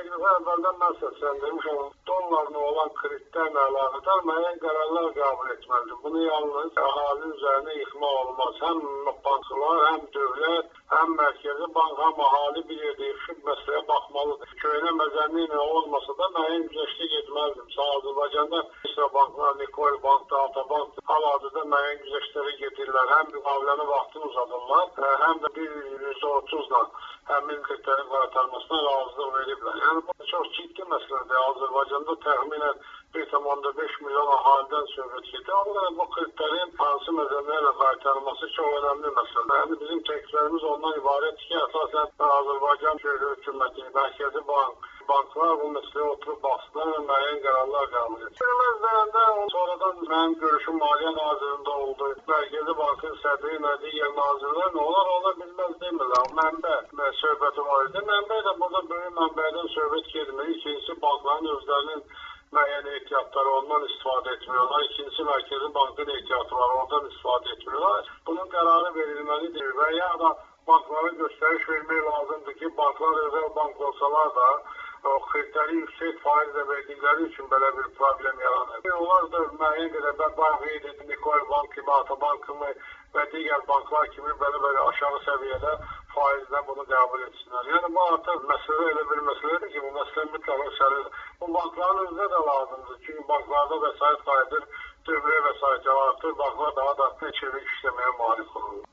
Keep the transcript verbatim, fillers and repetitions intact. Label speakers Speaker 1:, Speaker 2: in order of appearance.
Speaker 1: təklifə əvvəldən mən səsləndirmişəm. Dollarla olan kreditlərlə əlaqədar müəyyən qərarlar qəbul etməlidir. Bunu yalnız əhalinin üzərinə yıxmaq olmaz. Həm banklar, həm dövlət, həm mərkəzi bank, həm ahali bir yerdə yığışıb məsələyə baxmalıdır. Köhnə məzənli ilə olmasa da müəyyən güzəştə getməlidir. Məsələn, Azərbaycanda İsra banklar, Nikol bank, Atabank hal-hazırda müəyyən güzəştlərə gedirlər. Həm müqavilənin vaxtını uzadırlar, həm də bir yüzdə otuzla həmin kreditlərin qaytarmasına razılıq veriblər. Yəni bu çox ciddi məsələdir. Azərbaycanda təxminən bir nöqtə beş milyon ahalidən söhbət gedir. Amma bu kreditlərin hansı məzənlərlə qaytarılması çox önəmli məsələdir. Yəni bizim təkliflərimiz ondan ibarətdir ki, əsasən Azərbaycan hökuməti, Mərkəzi Bank, banklar bu məsələyə oturub baxsınlar və müəyyən qərarlar qəbul etsin. Bilməzlərində sonradan mənim görüşüm Maliyyə Nazirində oldu. Mərkəzi Bankın sədri ilə digər nazirlər nə olar, ola bilməz demirlər. Mənbə söhbəti var idi. Mənbə də burada böyük mənbədən söhbət getmir. İkincisi bankların özlərinin müəyyən ehtiyatları ondan istifadə etmiyorlar. İkincisi Mərkəzi Bankın ehtiyatı var, ondan istifadə etmiyorlar. Bunun qərarı verilməlidir və ya da banklara göstəriş vermək lazımdır ki, banklar özəl bank olsalar da o kreditləri yüksək faizlə verdikləri üçün belə bir problem yaranır. Onlar da müəyyən qədər bank qeyd edin, Nikol bank kimi, Atabank kimi və digər banklar kimi belə-belə aşağı səviyyədə faizlə bunu qəbul etsinlər. Yəni bu artıq məsələ elə bir məsələdir ki, bu məsələ mütləq məsələdir. Bu bankların özünə də lazımdır. Çünki banklarda vəsait qayıdır, dövrə vəsaiti artır, banklar daha da çevik işləməyə malik olur.